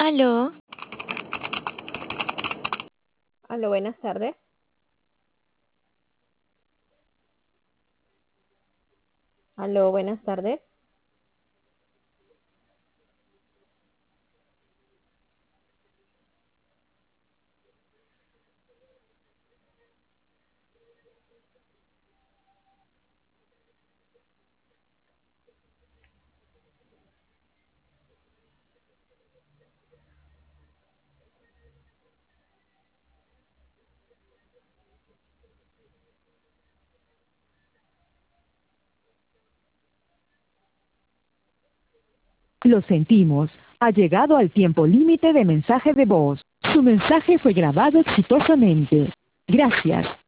Aló, Aló, buenas tardes. Aló, buenas tardes. Lo sentimos. Ha llegado al tiempo límite de mensaje de voz. Su mensaje fue grabado exitosamente. Gracias.